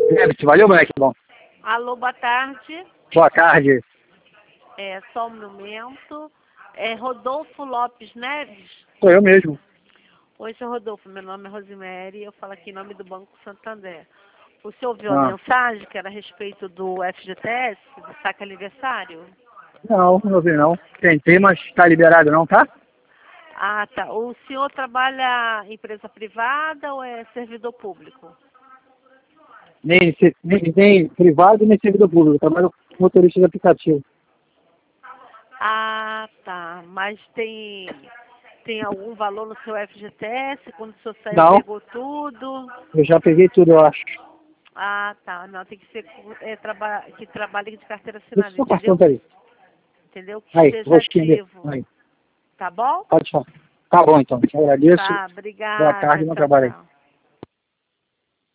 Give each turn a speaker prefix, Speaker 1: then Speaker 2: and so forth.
Speaker 1: Valeu, moleque, bom.
Speaker 2: Alô, boa tarde.
Speaker 1: Boa tarde.
Speaker 2: Só um momento. Rodolfo Lopes Neves?
Speaker 1: Sou eu mesmo.
Speaker 2: Oi, seu Rodolfo, meu nome é Rosemary, eu falo aqui em nome do Banco Santander. O senhor ouviu a mensagem que era a respeito do FGTS, do saque aniversário?
Speaker 1: Não vi não. Tentei, mas tá liberado não, tá?
Speaker 2: Ah, tá. O senhor trabalha em empresa privada ou é servidor público?
Speaker 1: Nem privado, nem servidor público. Trabalho com motorista de aplicativo.
Speaker 2: Ah, tá. Mas tem algum valor no seu FGTS? Quando o senhor saiu,
Speaker 1: Não,
Speaker 2: pegou tudo?
Speaker 1: eu já peguei tudo, eu acho.
Speaker 2: Ah, tá. Não, tem que ser que trabalhe de carteira
Speaker 1: Deixa
Speaker 2: assinada,
Speaker 1: o seu cartão,
Speaker 2: entendeu?
Speaker 1: peraí.
Speaker 2: Entendeu? Que
Speaker 1: Aí,
Speaker 2: esteja
Speaker 1: rosquinha dele.
Speaker 2: ativo.
Speaker 1: Aí,
Speaker 2: Tá bom?
Speaker 1: pode falar. Tá bom, então. Te agradeço.
Speaker 2: Tá,
Speaker 1: Boa tarde,
Speaker 2: obrigada.
Speaker 1: bom
Speaker 2: Tchau,
Speaker 1: trabalho aí.
Speaker 2: tchau.